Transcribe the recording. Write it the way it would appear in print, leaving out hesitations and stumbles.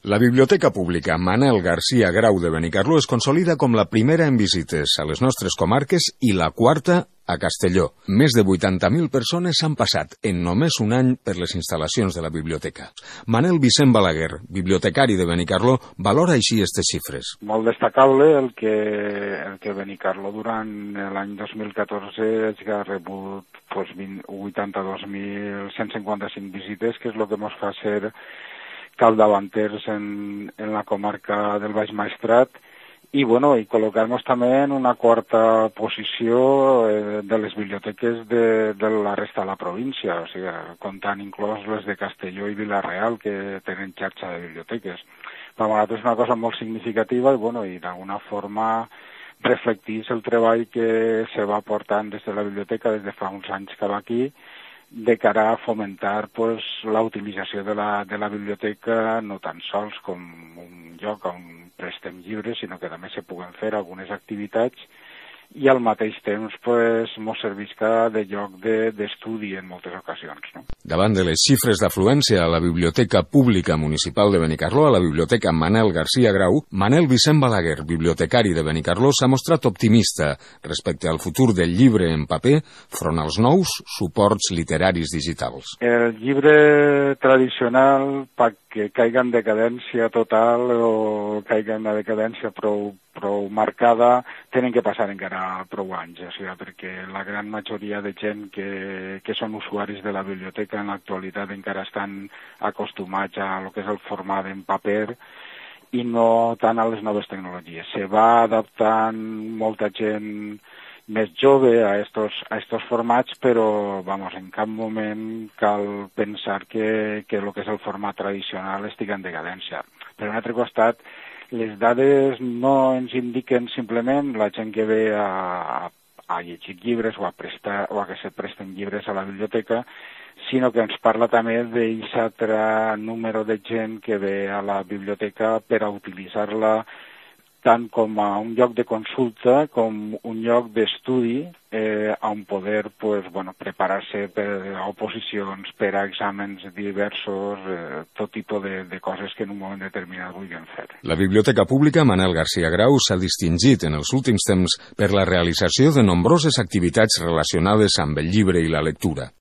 La Biblioteca Pública Manel Garcia Grau de Benicarló es consolida com la primera en visites a les nostres comarques i la quarta a Castelló. Més de 80.000 persones s'han passat en només un any per les instal·lacions de la biblioteca. Manel Vicent Balaguer, bibliotecari de Benicarló, valora així aquestes xifres. Molt destacable el que Benicarló durant l'any 2014 ha rebut 82.155 visites, que és el que ens fa ser capdavanters en la comarca del Baix Maestrat i col·locar-nos també en una quarta posició de les biblioteques de la resta de la província, o sigui, comptant inclòs les de Castelló i Vila-real, que tenen xarxa de biblioteques. Per nosaltres és una cosa molt significativa i d'alguna forma reflecteix el treball que se va portant des de la biblioteca des de fa uns anys cap aquí, de cara a fomentar la utilització de la biblioteca no tan sols com un lloc on prestem llibres, sinó que també se puguen fer algunes activitats i al mateix temps ens servisca de lloc d'estudi en moltes ocasions. No? Davant de les xifres d'afluència a la Biblioteca Pública Municipal de Benicarló, a la Biblioteca Manel Garcia Grau, Manel Vicent Balaguer, bibliotecari de Benicarló, s'ha mostrat optimista respecte al futur del llibre en paper front als nous suports literaris digitals. El llibre tradicional, perquè caiga en decadència total o caiga en una decadència prou marcada, tenen que passar encara prou anys, o sigui, perquè la gran majoria de gent que són usuaris de la biblioteca en l'actualitat encara estan acostumats a lo que és el format en paper i no tant a les noves tecnologies. Se va adaptant molta gent més jove a estos formats, però en cap moment cal pensar que el que és el format tradicional estigui en decadència. Per un altre costat, les dades no ens indiquen simplement la gent que ve a llegir llibres o a que se presten llibres a la biblioteca, sinó que ens parla també d'aquest altre número de gent que ve a la biblioteca per a utilitzar-la tant com a un lloc de consulta com un lloc d'estudi on poder preparar-se per a oposicions, per a exàmens diversos, tot tipus de coses que en un moment determinat vulguin fer. La Biblioteca Pública Manel Garcia Grau s'ha distingit en els últims temps per la realització de nombroses activitats relacionades amb el llibre i la lectura.